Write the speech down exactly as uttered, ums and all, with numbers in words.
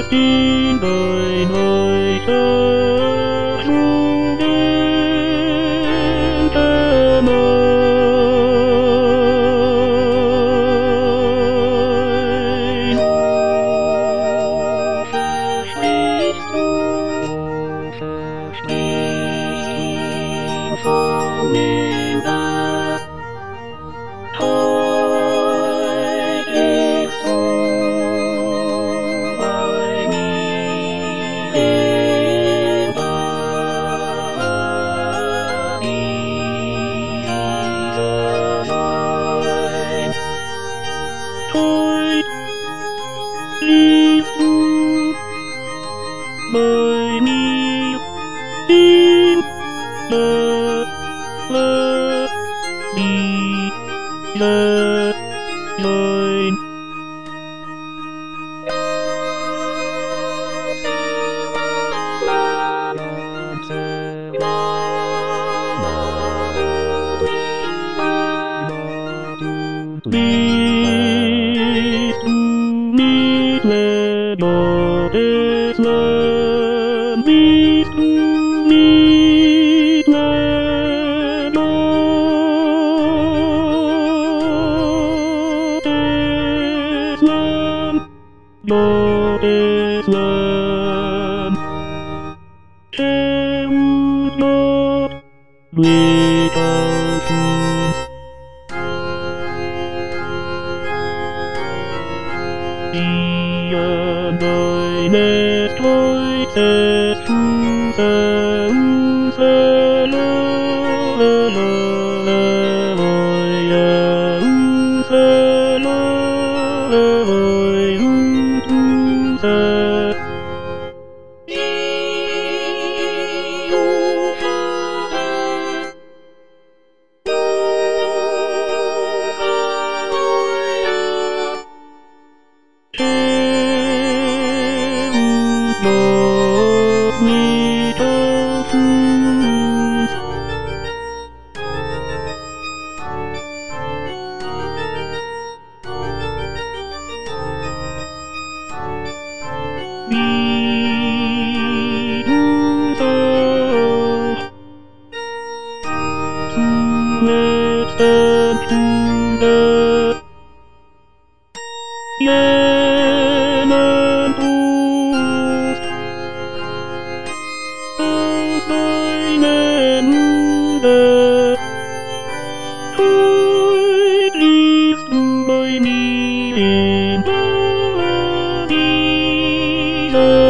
xin đời nơi thơ ru đến thơ mơ for me that toy is sold by me in the Jesus line. Toy leaves to by me in the the line. Please do me let God is love. Please do me let God is love. God is love. Shall not without truth. Ian deines Kreuzes Fuße unsere Leue unsere Leue und unsere Lord, meet our fools. We do so to let them to the yen and post. Seinen Mutter, heute liegst du bei mir in dieser